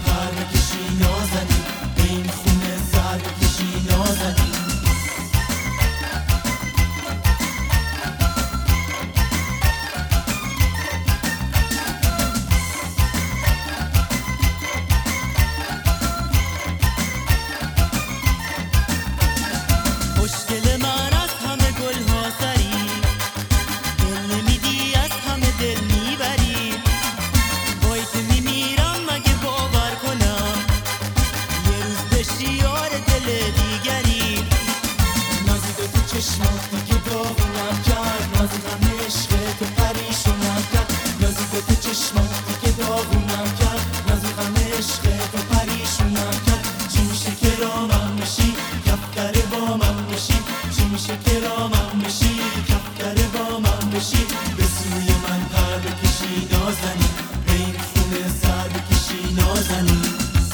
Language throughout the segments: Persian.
پر بکشی نازنین، به این خونه سر بکشی نازنین. خوشگل من از همه گل‌ها سری، دل نمیدی از همه دل میبری. وای که میمیرم مگه باور کنم یه روز بشی یار دل دیگری. نازی به تو چشمات دیگه داغونم کرد، نازی غم عشق تو پریشونم کرد. نازی به تو چشمات دیگه داغونم کرد، نازی غم عشق تو پریشونم کرد. چی میشه که رامم بشی کفتر با من بشی، چی میشه که رامم بشی کفتر با من بشی. به سوی من پر بکشی نازنین، به این خونه سر بکشی نازنین.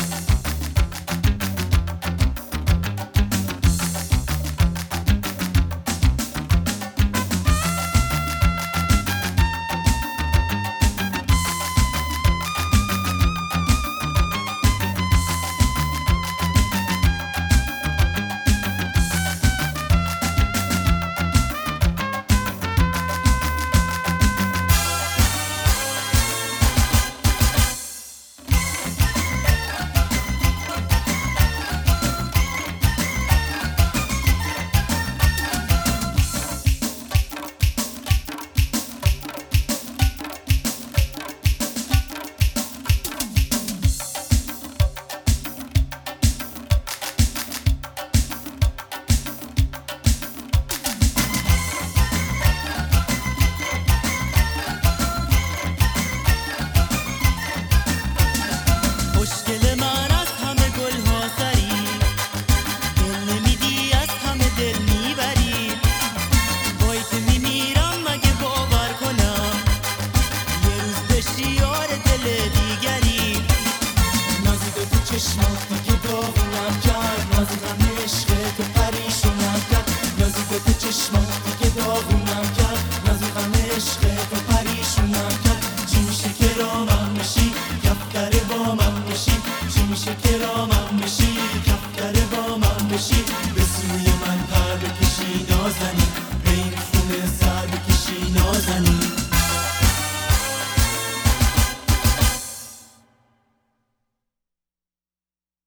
خوشگل من از همه گل‌ها سری، دل نمیدی از همه دل میبری. وای که میمیرم مگه باور کنم یه روز بشی یار دل دیگری. نازی به تو چشمات دیگه داغونم کرد، نازی غم عشق تو پریشونم کرد. نازی به تو چشمات دیگه داغونم کرد، نازی غم عشق تو پریشونم کرد. چی میشه که رامم بشی کفتر با من بشی، چی میشه که رامم